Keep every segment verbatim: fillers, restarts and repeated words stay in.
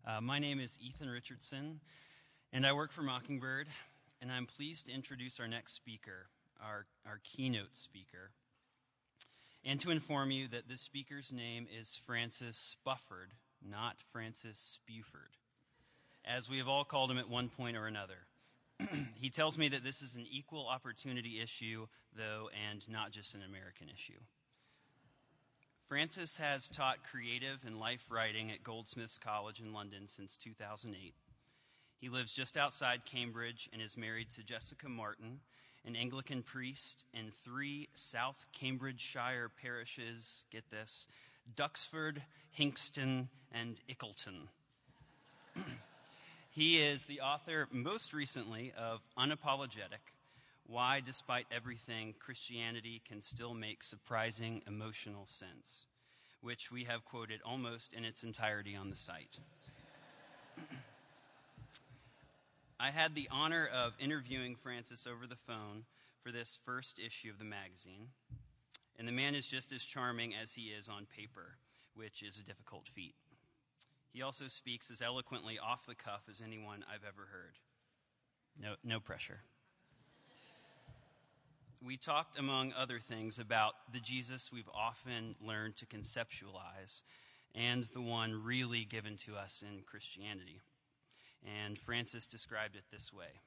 Uh, my name is Ethan Richardson, and I work for Mockingbird, and I'm pleased to introduce our next speaker, our, our keynote speaker, and to inform you that this speaker's name is Francis Spufford, not Francis Spuford, as we have all called him at one point or another. He tells me that this is an equal opportunity issue, though, and not just an American issue. Francis has taught creative and life writing at Goldsmiths College in London since two thousand eight. He lives just outside Cambridge and is married to Jessica Martin, an Anglican priest in three South Cambridgeshire parishes, get this, Duxford, Hinxton, and Ickleton. He is the author, most recently, of Unapologetic, Why, Despite Everything, Christianity Can Still Make Surprising Emotional Sense, which we have quoted almost in its entirety on the site. I had the honor of interviewing Francis over the phone for this first issue of the magazine, and the man is just as charming as he is on paper, which is a difficult feat. He also speaks as eloquently off the cuff as anyone I've ever heard. No, no pressure. We talked, among other things, about the Jesus we've often learned to conceptualize and the one really given to us in Christianity. And Francis described it this way.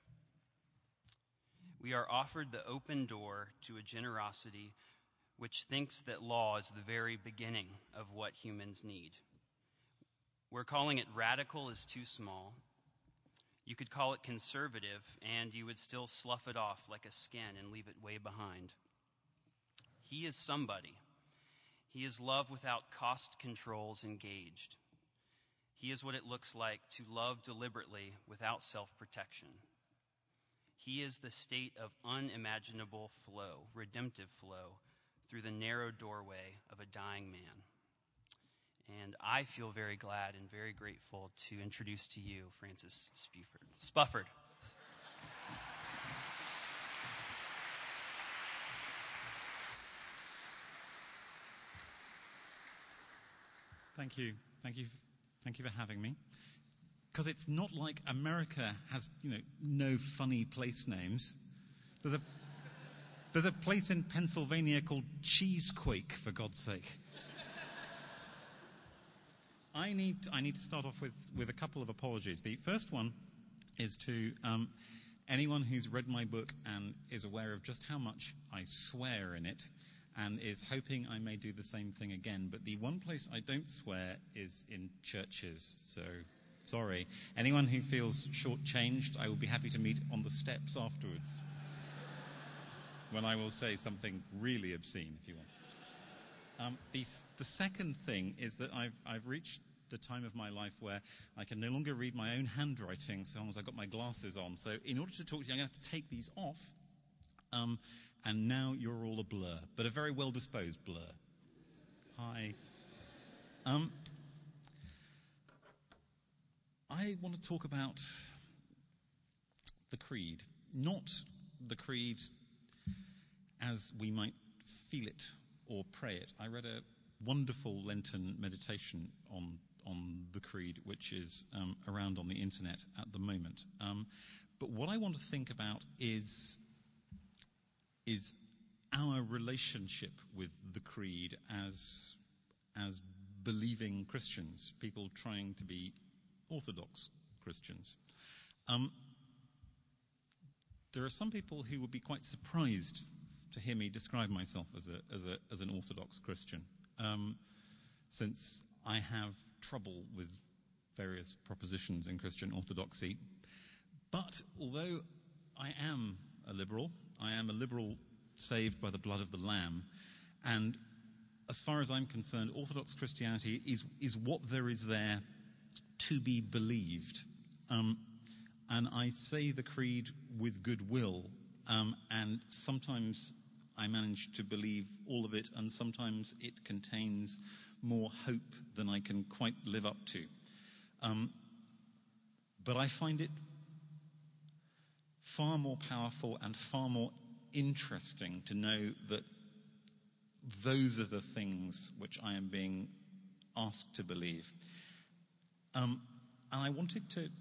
We are offered the open door to a generosity which thinks that law is the very beginning of what humans need. We're calling it radical is too small. You could call it conservative, and you would still slough it off like a skin and leave it way behind. He is somebody. He is love without cost controls engaged. He is what it looks like to love deliberately without self-protection. He is the state of unimaginable flow, redemptive flow, through the narrow doorway of a dying man. And I feel very glad and very grateful to introduce to you Francis Spuford. Spufford. Thank you. Thank you. Thank you for having me. Because it's not like America has, you know, no funny place names. There's a there's a place in Pennsylvania called Cheesequake, for God's sake. I need I need to start off with, with a couple of apologies. The first one is to um, anyone who's read my book and is aware of just how much I swear in it and is hoping I may do the same thing again. But the one place I don't swear is in churches, so sorry. Anyone who feels shortchanged, I will be happy to meet on the steps afterwards when I will say something really obscene, if you want. Um, the, the second thing is that I've, I've reached the time of my life where I can no longer read my own handwriting so long as I've got my glasses on. So in order to talk to you, I'm going to have to take these off. Um, and now you're all a blur, but a very well-disposed blur. Hi. Um, I want to talk about the creed, not the creed as we might feel it or pray it. I read a wonderful Lenten meditation on on the creed, which is um, around on the internet at the moment. Um, but what I want to think about is is our relationship with the creed as as believing Christians, people trying to be Orthodox Christians. Um, there are some people who would be quite surprised to hear me describe myself as a as a as an Orthodox Christian, um, since I have trouble with various propositions in Christian orthodoxy. But although I am a liberal, I am a liberal saved by the blood of the Lamb, and as far as I'm concerned, Orthodox Christianity is is what there is there to be believed. Um, and I say the creed with goodwill, um, and sometimes I manage to believe all of it, and sometimes it contains more hope than I can quite live up to. Um, but I find it far more powerful and far more interesting to know that those are the things which I am being asked to believe. Um, and I wanted to,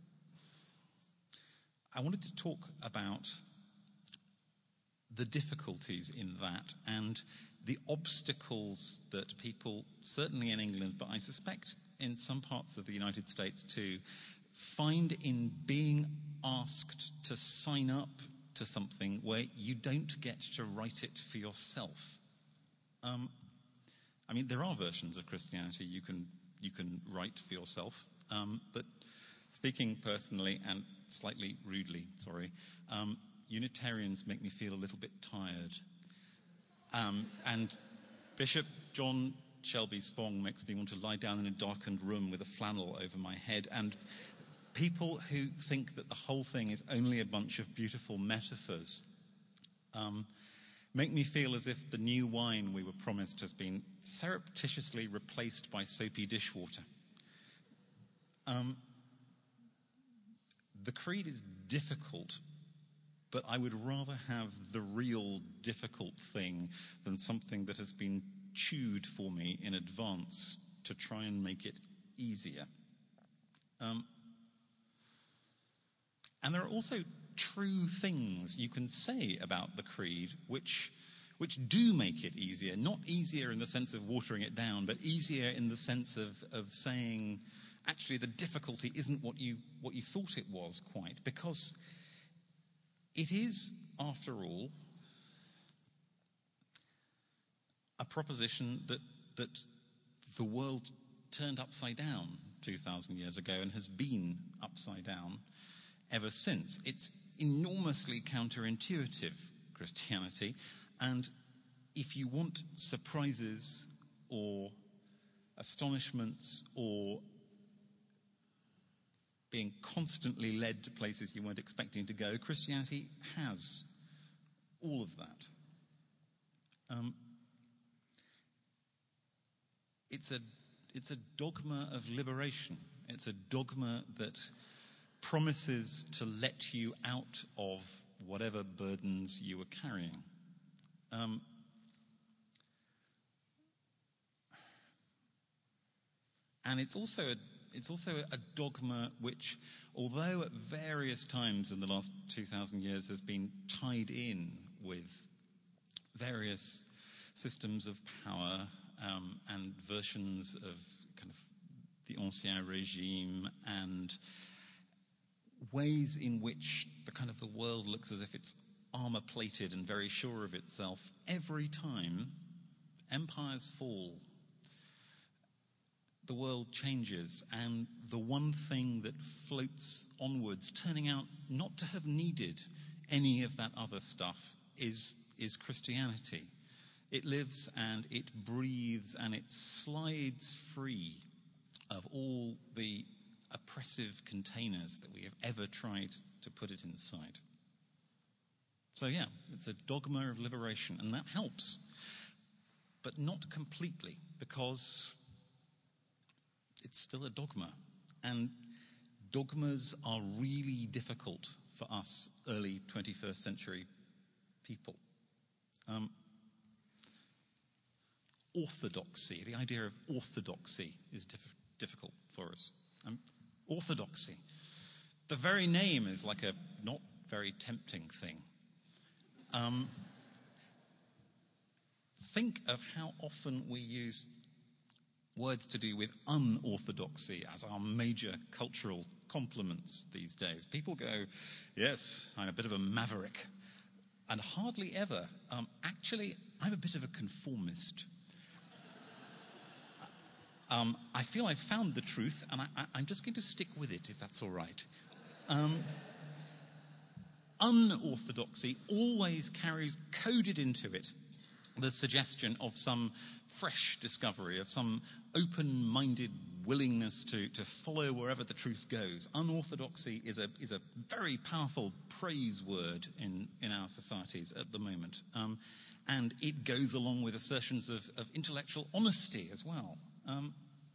I wanted to talk about the difficulties in that and the obstacles that people, certainly in England, but I suspect in some parts of the United States too, find in being asked to sign up to something where you don't get to write it for yourself. Um, I mean, there are versions of Christianity you can you can write for yourself, um, but speaking personally and slightly rudely, sorry, um, Unitarians make me feel a little bit tired. Um, and Bishop John Shelby Spong makes me want to lie down in a darkened room with a flannel over my head. And people who think that the whole thing is only a bunch of beautiful metaphors um, make me feel as if the new wine we were promised has been surreptitiously replaced by soapy dishwater. Um, the creed is difficult, but I would rather have the real difficult thing than something that has been chewed for me in advance to try and make it easier. Um, and there are also true things you can say about the creed which which do make it easier. Not easier in the sense of watering it down, but easier in the sense of, of saying, actually, the difficulty isn't what you what you thought it was quite, because it is, after all, a proposition that that the world turned upside down two thousand years ago and has been upside down ever since. It's enormously counterintuitive, Christianity, and if you want surprises or astonishments or being constantly led to places you weren't expecting to go, Christianity has all of that. Um, it's a it's a dogma of liberation. It's a dogma that promises to let you out of whatever burdens you were carrying. Um, and it's also a It's also a dogma which, although at various times in the last two thousand years has been tied in with various systems of power um, and versions of kind of the Ancien Régime and ways in which the kind of the world looks as if it's armor-plated and very sure of itself, every time empires fall, the world changes, and the one thing that floats onwards, turning out not to have needed any of that other stuff, is, is Christianity. It lives and it breathes and it slides free of all the oppressive containers that we have ever tried to put it inside. So yeah, it's a dogma of liberation, and that helps, but not completely, because it's still a dogma, and dogmas are really difficult for us early twenty-first century people. Um, orthodoxy, the idea of orthodoxy is diff- difficult for us. Um, orthodoxy, the very name is like a not very tempting thing. Um, think of how often we use words to do with unorthodoxy as our major cultural compliments these days. People go, yes, I'm a bit of a maverick. And hardly ever, um, actually, I'm a bit of a conformist. um, I feel I've found the truth, and I, I, I'm just going to stick with it, if that's all right. Um, unorthodoxy always carries coded into it the suggestion of some fresh discovery, of some open-minded willingness to, to follow wherever the truth goes. Unorthodoxy is a is a very powerful praise word in, in our societies at the moment. Um, and it goes along with assertions of, of intellectual honesty as well. Um,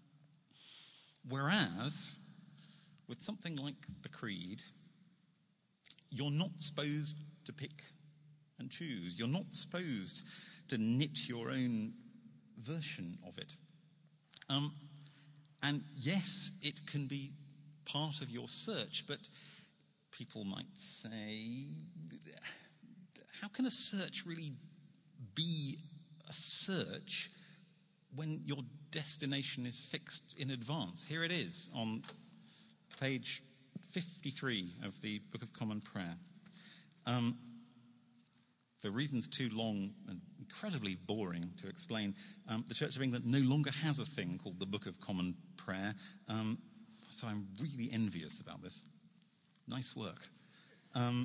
whereas, with something like the Creed, you're not supposed to pick and choose. You're not supposed to knit your own version of it. Um, and yes, it can be part of your search. But people might say, how can a search really be a search when your destination is fixed in advance? Here it is on page fifty-three of the Book of Common Prayer. Um, for reasons too long and incredibly boring to explain, um, the Church of England no longer has a thing called the Book of Common Prayer, um, so I'm really envious about this. Nice work. Um,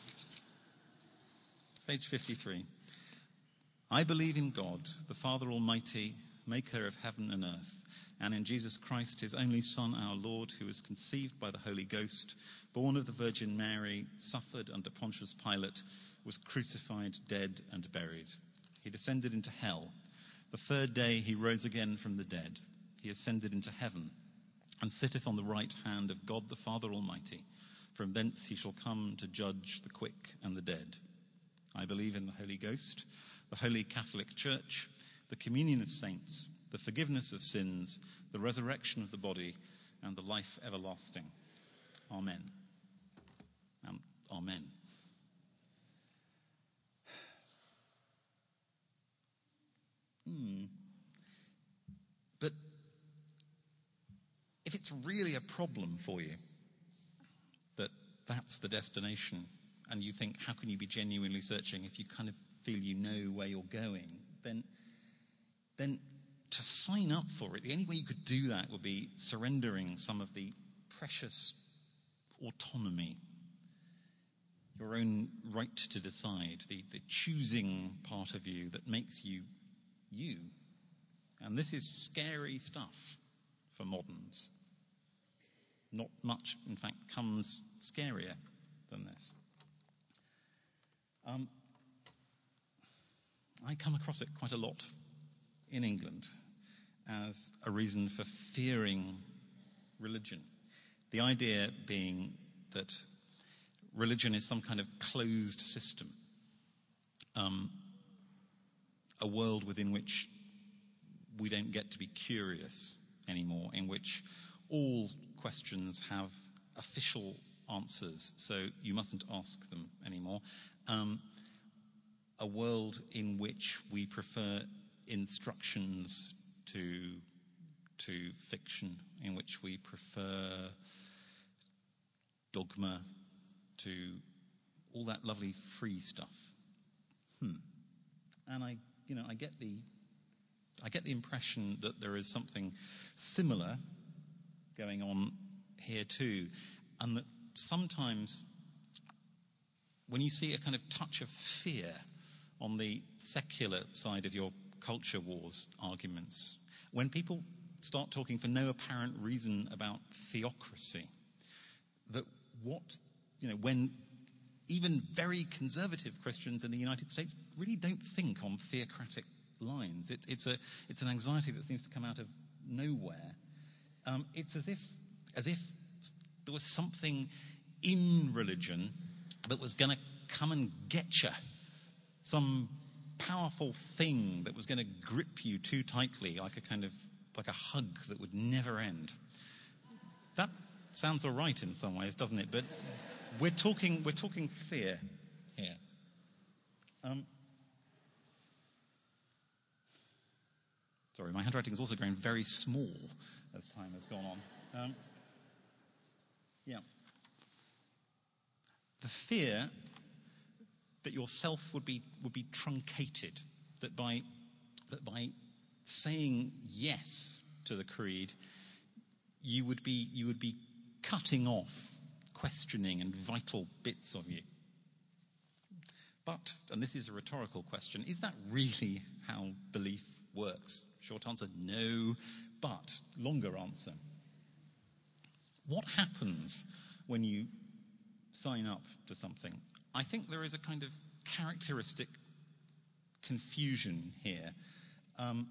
page fifty-three. I believe in God, the Father Almighty, maker of heaven and earth, and in Jesus Christ, his only Son, our Lord, who was conceived by the Holy Ghost, born of the Virgin Mary, suffered under Pontius Pilate, was crucified, dead, and buried. He descended into hell. The third day he rose again from the dead. He ascended into heaven, and sitteth on the right hand of God the Father Almighty. From thence he shall come to judge the quick and the dead. I believe in the Holy Ghost, the Holy Catholic Church, the communion of saints, the forgiveness of sins, the resurrection of the body, and the life everlasting. Amen. And amen. Hmm. But if it's really a problem for you that that's the destination, and you think, how can you be genuinely searching if you kind of feel you know where you're going, then then to sign up for it, the only way you could do that would be surrendering some of the precious autonomy, your own right to decide, the, the choosing part of you that makes you you. And this is scary stuff for moderns. Not much, in fact, comes scarier than this. Um, I come across it quite a lot in England as a reason for fearing religion. The idea being that religion is some kind of closed system, um, a world within which we don't get to be curious anymore, in which all questions have official answers, so you mustn't ask them anymore. Um, a world in which we prefer instructions to to fiction, in which we prefer dogma to all that lovely free stuff. Hmm. And I, you know, I get the I get the impression that there is something similar going on here too, and that sometimes when you see a kind of touch of fear on the secular side of your culture wars arguments, when people start talking for no apparent reason about theocracy, that what, you know, when even very conservative Christians in the United States really don't think on theocratic lines. It, it's a it's an anxiety that seems to come out of nowhere. Um, it's as if as if there was something in religion that was going to come and get you, some powerful thing that was going to grip you too tightly, like a kind of like a hug that would never end. That sounds all right in some ways, doesn't it? But we're talking we're talking fear here. Um, sorry, my handwriting has also grown very small as time has gone on. Um, yeah, the fear that yourself would be would be truncated, that by that by saying yes to the creed, you would be you would be cutting off questioning and vital bits of you. But, and this is a rhetorical question, is that really how belief works? Short answer, no. But longer answer, what happens when you sign up to something? I think there is a kind of characteristic confusion here. Um,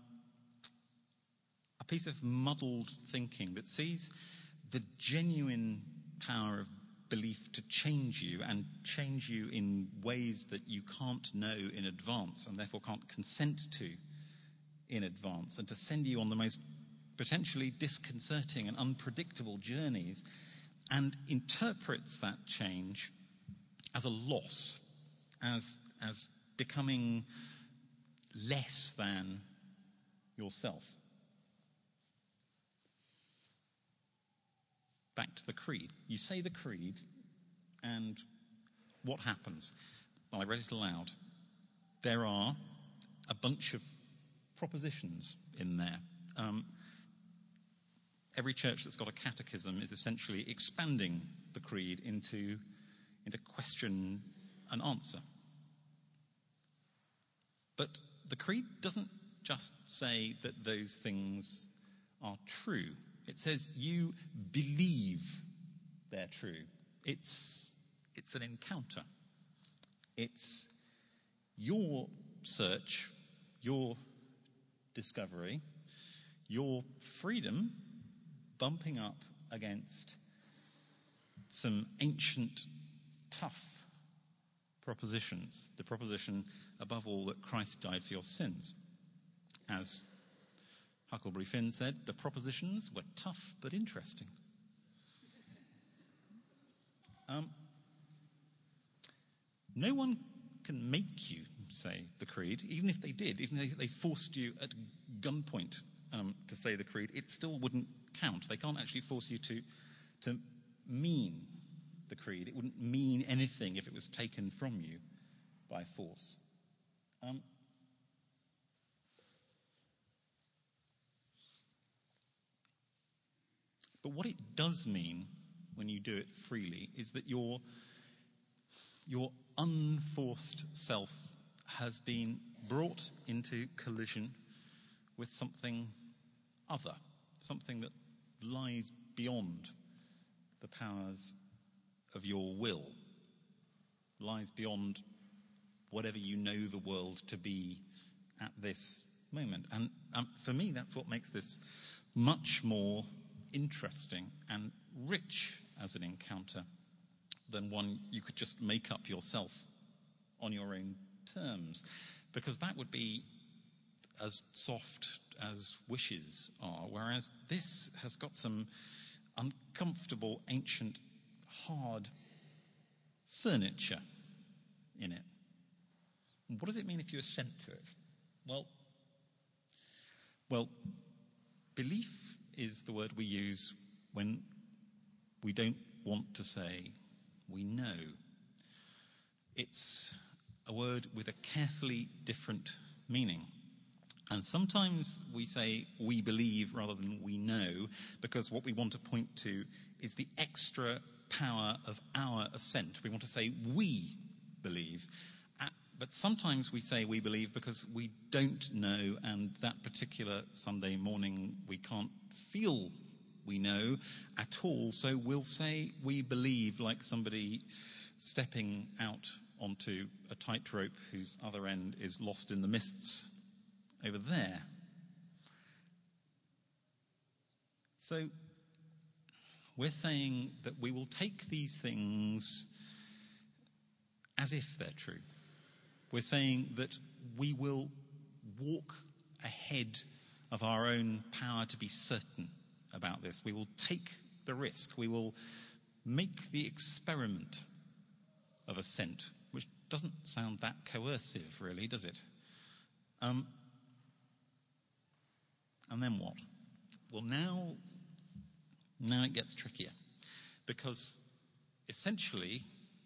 a piece of muddled thinking that sees the genuine power of belief to change you, and change you in ways that you can't know in advance and therefore can't consent to in advance, and to send you on the most potentially disconcerting and unpredictable journeys, and interprets that change as a loss, as, as becoming less than yourself. Back to the creed. You say the creed, and what happens? Well, I read it aloud. There are a bunch of propositions in there. Um, every church that's got a catechism is essentially expanding the creed into, into question and answer. But the creed doesn't just say that those things are true. It says you believe they're true. It's, it's an encounter. It's your search, your discovery, your freedom bumping up against some ancient, tough propositions. The proposition, above all, that Christ died for your sins. As Huckleberry Finn said, the propositions were tough but interesting. Um, no one can make you say the creed, even if they did, even if they forced you at gunpoint um, to say the creed, it still wouldn't count. They can't actually force you to, to mean the creed. It wouldn't mean anything if it was taken from you by force. Um, but what it does mean when you do it freely is that your, your unforced self has been brought into collision with something other, something that lies beyond the powers of your will, lies beyond whatever you know the world to be at this moment. And um, for me, that's what makes this much more interesting and rich as an encounter than one you could just make up yourself on your own terms, because that would be as soft as wishes are, whereas this has got some uncomfortable, ancient, hard furniture in it. What does it mean if you assent to it? Well, well, belief is the word we use when we don't want to say we know. It's a word with a carefully different meaning. And sometimes we say we believe rather than we know, because what we want to point to is the extra power of our assent. We want to say we believe. But sometimes we say we believe because we don't know, and that particular Sunday morning we can't feel we know at all. So we'll say we believe like somebody stepping out onto a tightrope whose other end is lost in the mists over there. So we're saying that we will take these things as if they're true. We're saying that we will walk ahead of our own power to be certain about this. We will take the risk. We will make the experiment of assent, which doesn't sound that coercive, really, does it? Um, and then what? Well, now, now it gets trickier, because essentially,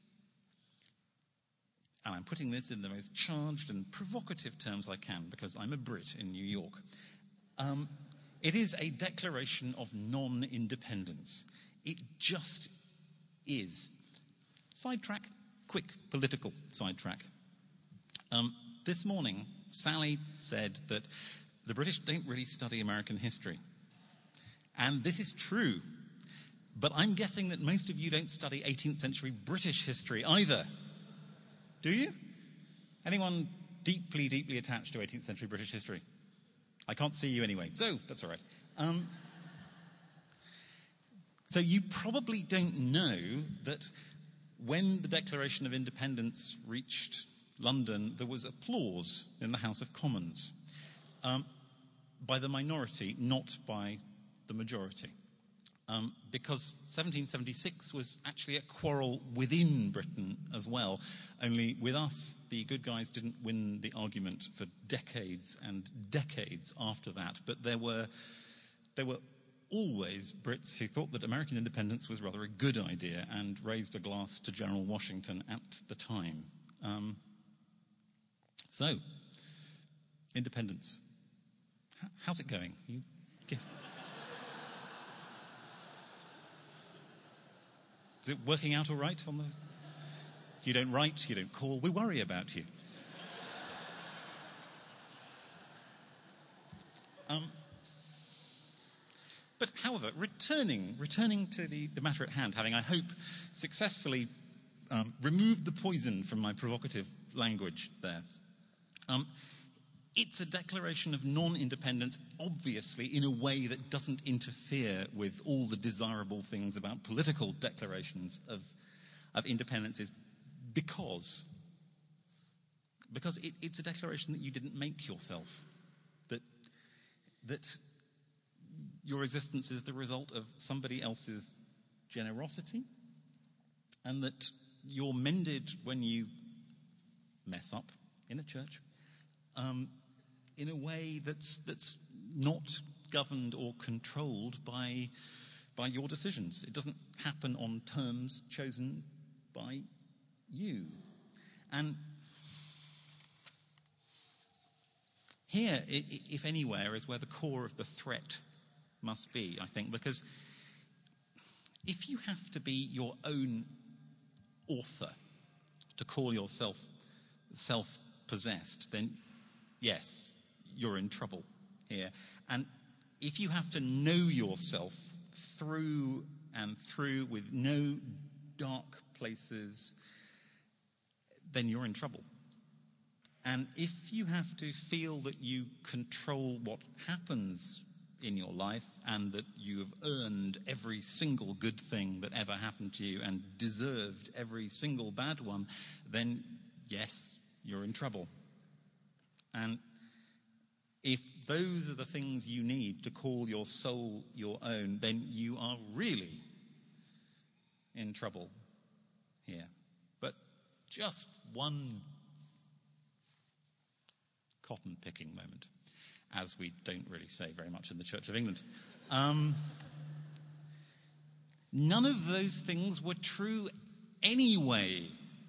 and I'm putting this in the most charged and provocative terms I can because I'm a Brit in New York, um, it is a declaration of non-independence. It just is. Sidetrack, quick political sidetrack. Um, this morning, Sally said that the British don't really study American history. And this is true. But I'm guessing that most of you don't study eighteenth century British history either. Do you? Anyone deeply, deeply attached to eighteenth century British history? I can't see you anyway, so that's all right. Um, so you probably don't know that when the Declaration of Independence reached London, there was applause in the House of Commons um, by the minority, not by the majority. Um, because seventeen seventy-six was actually a quarrel within Britain as well. Only with us, the good guys didn't win the argument for decades and decades after that. But there were there were always Brits who thought that American independence was rather a good idea and raised a glass to General Washington at the time. Um, so, independence. H- how's it going? You get... Is it working out all right on the... You don't write, you don't call, we worry about you. Um, but however, returning returning to the, the matter at hand, having, I hope, successfully um, removed the poison from my provocative language there, um, it's a declaration of non-independence, obviously, in a way that doesn't interfere with all the desirable things about political declarations of, of independences, because, because it, it's a declaration that you didn't make yourself, that, that your existence is the result of somebody else's generosity, and that you're mended when you mess up in a church, um, in a way that's that's not governed or controlled by by your decisions. It doesn't happen on terms chosen by you. And here, if anywhere, is where the core of the threat must be, I think, because if you have to be your own author to call yourself self-possessed, then yes, you're in trouble here. And if you have to know yourself through and through with no dark places, then you're in trouble. And if you have to feel that you control what happens in your life and that you have earned every single good thing that ever happened to you and deserved every single bad one, then yes, you're in trouble. And if those are the things you need to call your soul your own, then you are really in trouble here. But just one cotton-picking moment, as we don't really say very much in the Church of England. Um, none of those things were true anyway.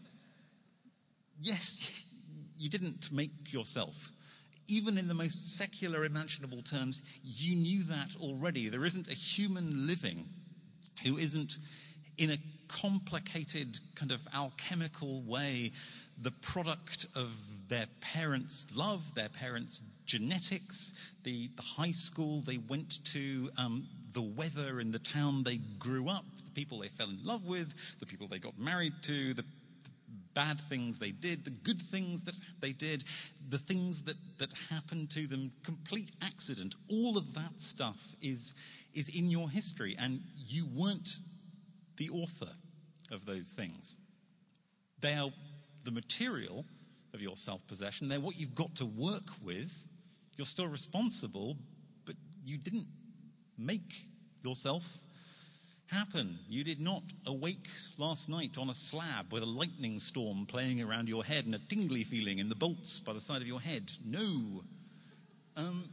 Yes, you didn't make yourself. Even in the most secular imaginable terms, you knew that already. There isn't a human living who isn't, in a complicated kind of alchemical way, the product of their parents' love, their parents' genetics, the, the high school they went to, um, the weather in the town they grew up, the people they fell in love with, the people they got married to, the bad things they did, the good things that they did, the things that, that happened to them, complete accident. All of that stuff is, is in your history, and you weren't the author of those things. They are the material of your self-possession. They're what you've got to work with. You're still responsible, but you didn't make yourself happen. You did not awake last night on a slab with a lightning storm playing around your head and a tingly feeling in the bolts by the side of your head. No. Um,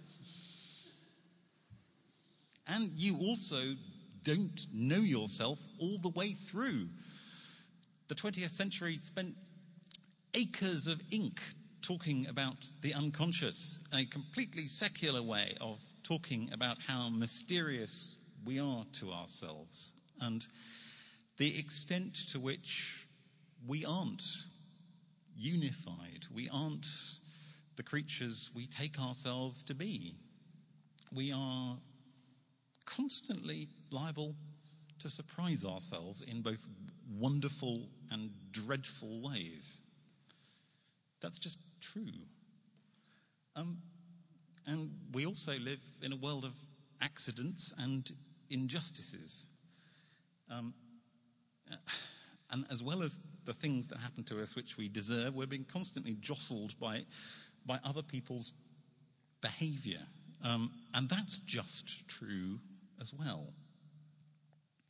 and you also don't know yourself all the way through. The twentieth century spent acres of ink talking about the unconscious, a completely secular way of talking about how mysterious we are to ourselves and the extent to which we aren't unified. We aren't the creatures we take ourselves to be. We are constantly liable to surprise ourselves in both wonderful and dreadful ways. That's just true. Um, and we also live in a world of accidents and injustices. Um, and as well as the things that happen to us which we deserve, we're being constantly jostled by, by other people's behavior. Um, and that's just true as well.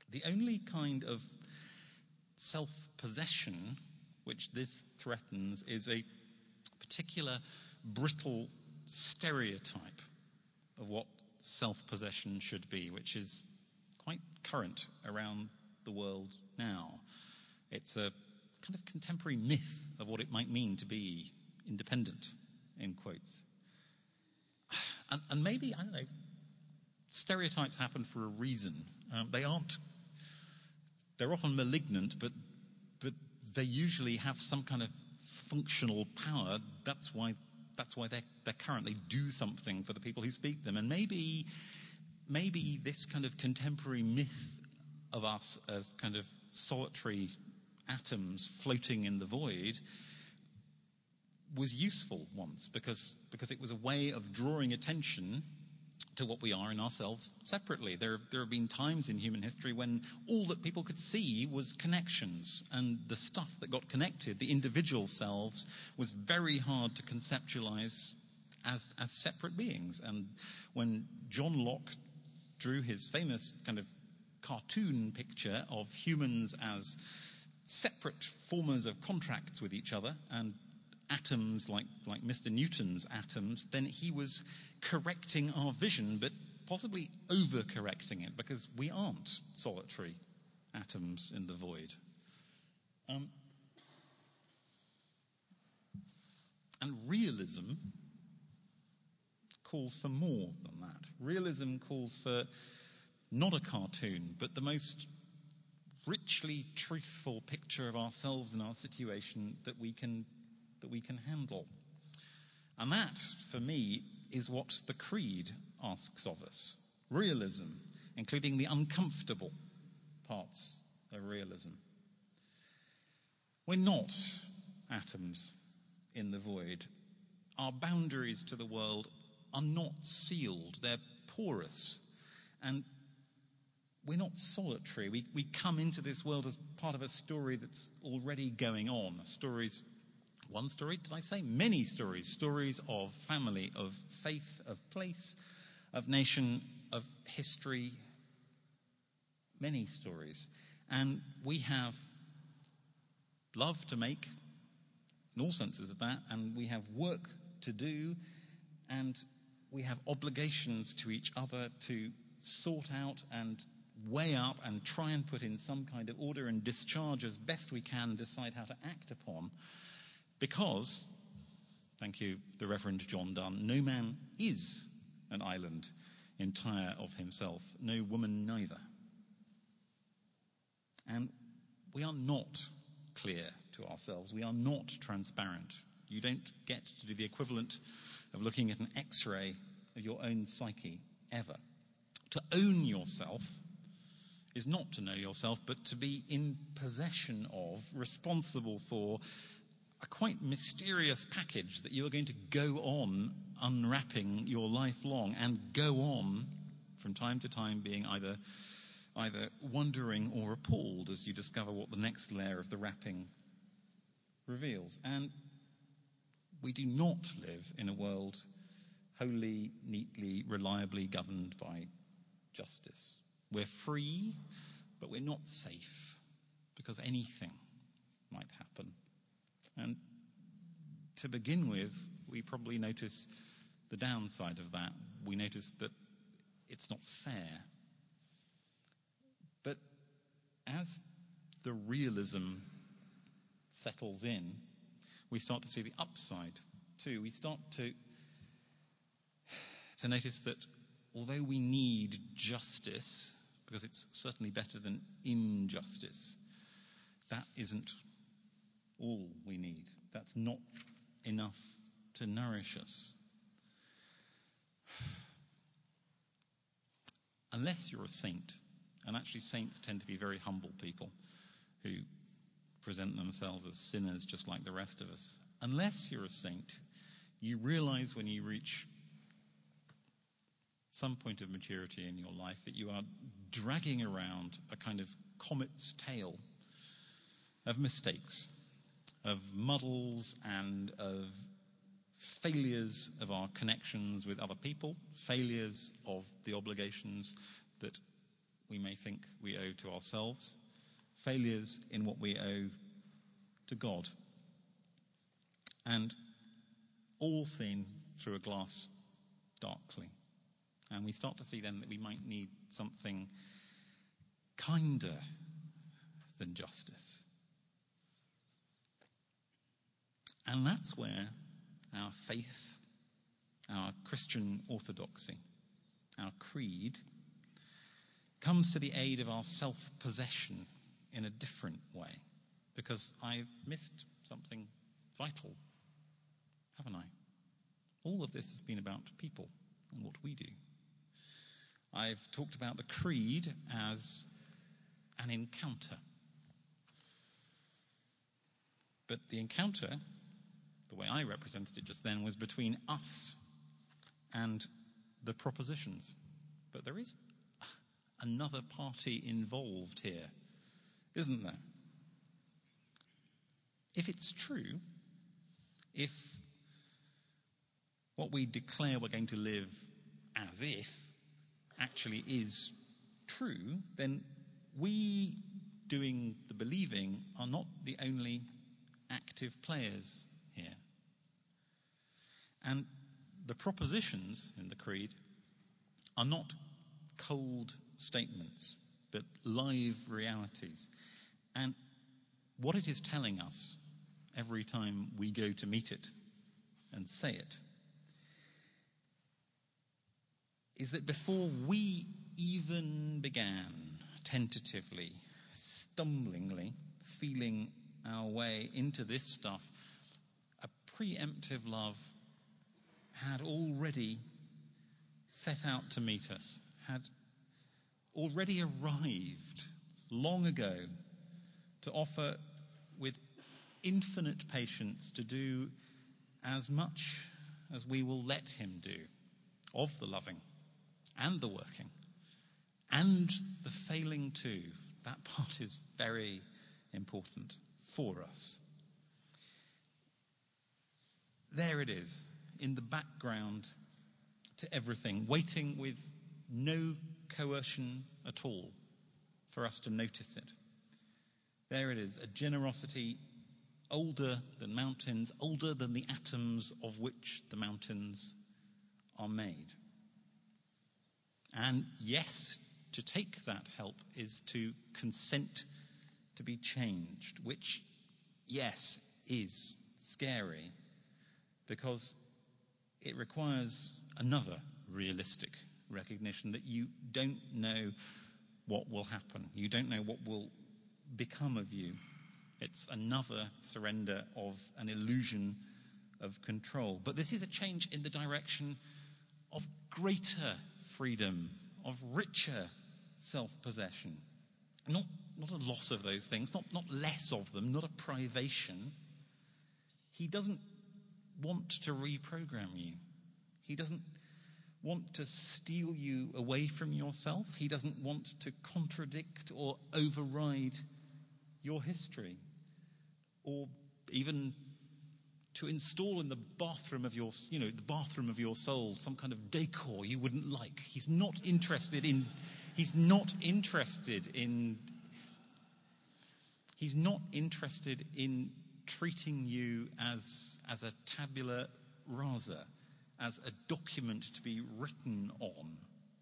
The only kind of self-possession which this threatens is a particular brittle stereotype of what self-possession should be, which is quite current around the world now. It's a kind of contemporary myth of what it might mean to be independent, in quotes. And, and maybe, I don't know, stereotypes happen for a reason. Um, they aren't, they're often malignant, but but they usually have some kind of functional power. That's why that's why they're, they're current. They do something for the people who speak them. And maybe maybe this kind of contemporary myth of us as kind of solitary atoms floating in the void was useful once because because it was a way of drawing attention to what we are in ourselves separately. There, there have been times in human history when all that people could see was connections, and the stuff that got connected, the individual selves, was very hard to conceptualize as, as separate beings. And when John Locke drew his famous kind of cartoon picture of humans as separate formers of contracts with each other and atoms like, like Mister Newton's atoms, then he was correcting our vision, but possibly over-correcting it, because we aren't solitary atoms in the void. Um, and realism calls for more than that. Realism calls for not a cartoon, but the most richly truthful picture of ourselves and our situation that we can that we can handle. And that, for me, is what the Creed asks of us. Realism, including the uncomfortable parts of realism. We're not atoms in the void. Our boundaries to the world are not sealed. They're porous. And we're not solitary. We, we come into this world as part of a story that's already going on. Stories One story, did I say? Many stories. Stories of family, of faith, of place, of nation, of history. Many stories. And we have love to make, in all senses of that, and we have work to do, and we have obligations to each other to sort out and weigh up and try and put in some kind of order and discharge as best we can, decide how to act upon. Because, thank you, the Reverend John Donne, no man is an island entire of himself, no woman neither. And we are not clear to ourselves. We are not transparent. You don't get to do the equivalent of looking at an X-ray of your own psyche, ever. To own yourself is not to know yourself, but to be in possession of, responsible for, a quite mysterious package that you are going to go on unwrapping your life long, and go on from time to time being either either wondering or appalled as you discover what the next layer of the wrapping reveals. And we do not live in a world wholly, neatly, reliably governed by justice. We're free, but we're not safe, because anything might happen. And to begin with, we probably notice the downside of that. We notice that it's not fair. But as the realism settles in, we start to see the upside too. We start to, to notice that although we need justice, because it's certainly better than injustice, that isn't all we need. That's not enough to nourish us. Unless you're a saint, and actually saints tend to be very humble people who present themselves as sinners just like the rest of us. Unless you're a saint, you realize when you reach some point of maturity in your life that you are dragging around a kind of comet's tail of mistakes, of muddles and of failures of our connections with other people, failures of the obligations that we may think we owe to ourselves, failures in what we owe to God, and all seen through a glass darkly. And we start to see then that we might need something kinder than justice. And that's where our faith, our Christian orthodoxy, our creed, comes to the aid of our self-possession in a different way. Because I've missed something vital, haven't I? All of this has been about people and what we do. I've talked about the creed as an encounter. But the encounter, the way I represented it just then, was between us and the propositions. But there is another party involved here, isn't there? If it's true, if what we declare we're going to live as if actually is true, then we doing the believing are not the only active players here. And the propositions in the creed are not cold statements, but live realities. And what it is telling us every time we go to meet it and say it is that before we even began tentatively, stumblingly feeling our way into this stuff, a preemptive love had already set out to meet us, had already arrived long ago to offer with infinite patience to do as much as we will let him do of the loving and the working and the failing too. That part is very important for us. There it is, in the background to everything, waiting with no coercion at all for us to notice it. There it is, a generosity older than mountains, older than the atoms of which the mountains are made. And yes, to take that help is to consent to be changed, which, yes, is scary because it requires another realistic recognition that you don't know what will happen. You don't know what will become of you. It's another surrender of an illusion of control. But this is a change in the direction of greater freedom, of richer self-possession. Not, not a loss of those things, not, not less of them, not a privation. He doesn't want to reprogram you. He doesn't want to steal you away from yourself. He doesn't want to contradict or override your history, or even to install in the bathroom of your, you know, the bathroom of your soul some kind of decor you wouldn't like. He's not interested in, he's not interested in, he's not interested in treating you as, as a tabula rasa, as a document to be written on.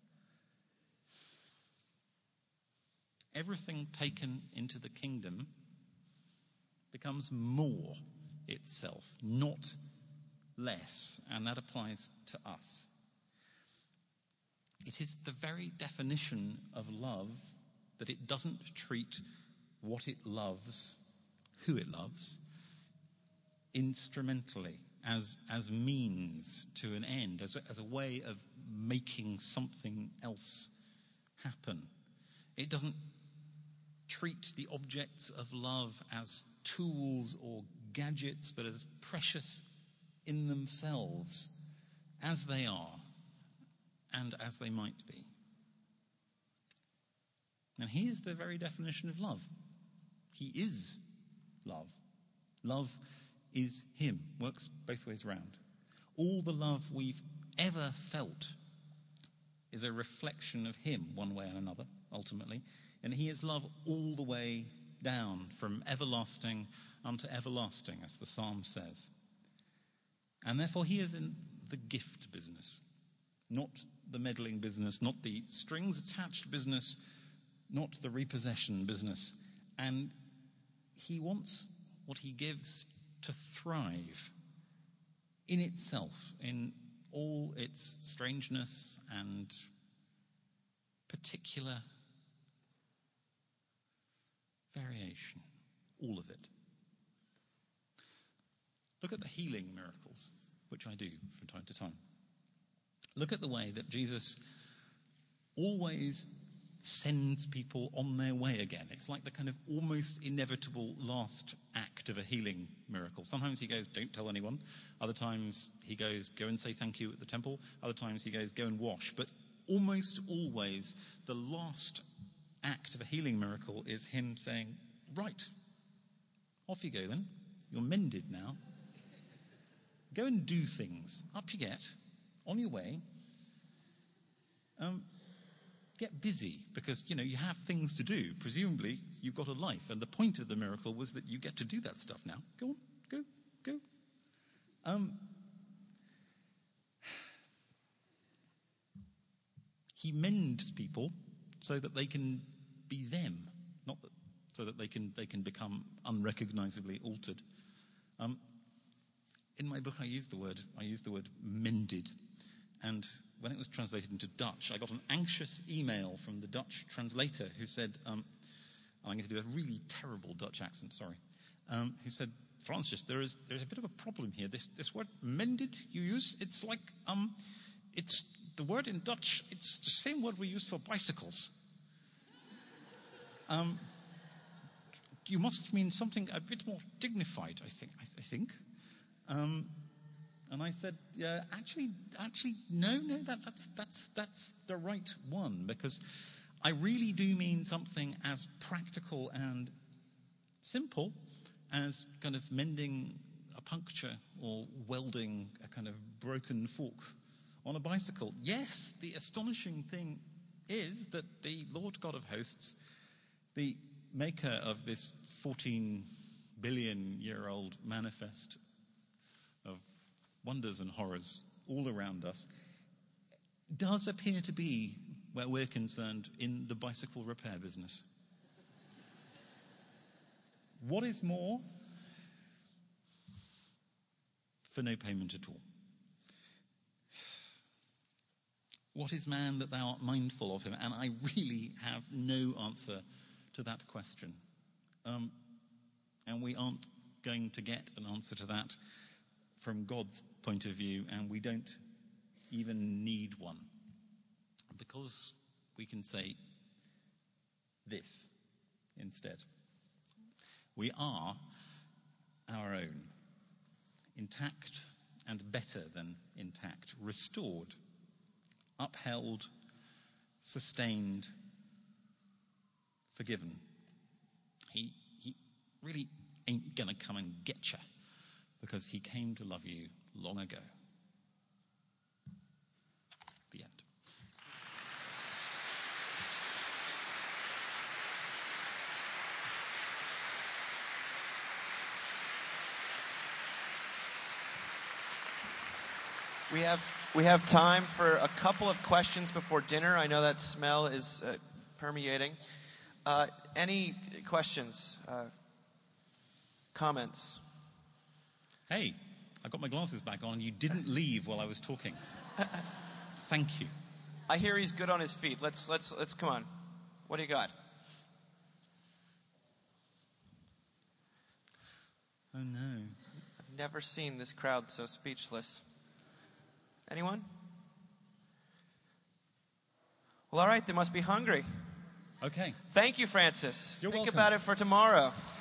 Everything taken into the kingdom becomes more itself, not less, and that applies to us. It is the very definition of love that it doesn't treat what it loves, who it loves, instrumentally, as, as means to an end, as a, as a way of making something else happen. It doesn't treat the objects of love as tools or gadgets, but as precious in themselves, as they are, and as they might be. And he is the very definition of love. He is love. Love is him, works both ways round. All the love we've ever felt is a reflection of him, one way and another. ultimately. And he is love all the way down, from everlasting unto everlasting, as the psalm says. And therefore he is in the gift business, not the meddling business, not the strings attached business, not the repossession business. And he wants what he gives to thrive in itself, in all its strangeness and particular variation, all of it. Look at the healing miracles, which I do from time to time. Look at the way that Jesus always sends people on their way again. It's like the kind of almost inevitable last act of a healing miracle. Sometimes he goes, don't tell anyone. Other times he goes, go and say thank you at the temple. Other times he goes, go and wash. But almost always the last act of a healing miracle is him saying, right, off you go then. You're mended now. Go and do things. Up you get, on your way. Um, get busy, because, you know, you have things to do. Presumably, you've got a life, and the point of the miracle was that you get to do that stuff now. Go on, go, go. Um, he mends people so that they can be them, not that, so that they can they can become unrecognizably altered. Um, in my book, I used the word I used the word mended, and when it was translated into Dutch, I got an anxious email from the Dutch translator who said, um, I'm going to do a really terrible Dutch accent, sorry, um, who said, Francis, there is there's a bit of a problem here. This this word mended you use, it's like um, it's the word in Dutch. It's the same word we use for bicycles. Um, you must mean something a bit more dignified, I think. I, I think. Um, and I said, yeah, actually, actually, no, no, that, that's that's that's the right one, because I really do mean something as practical and simple as kind of mending a puncture or welding a kind of broken fork on a bicycle. Yes, the astonishing thing is that the Lord God of hosts, the maker of this fourteen billion year old manifest of wonders and horrors all around us, does appear to be, where we're concerned, in the bicycle repair business. What is more, for no payment at all. What is man that thou art mindful of him? And I really have no answer to that question. Um, and we aren't going to get an answer to that from God's point of view, and we don't even need one. Because we can say this instead. We are our own, intact and better than intact, restored, upheld, sustained, forgiven. He, he really ain't gonna come and get you, because he came to love you long ago. The end. We have we have time for a couple of questions before dinner. I know that smell is uh, permeating. Uh, any questions? Uh, comments? Hey, I got my glasses back on and you didn't leave while I was talking. Thank you. I hear he's good on his feet. Let's let's let's come on. What do you got? Oh no. I've never seen this crowd so speechless. Anyone? Well, all right, they must be hungry. Okay. Thank you, Francis. You're Think welcome. about it for tomorrow.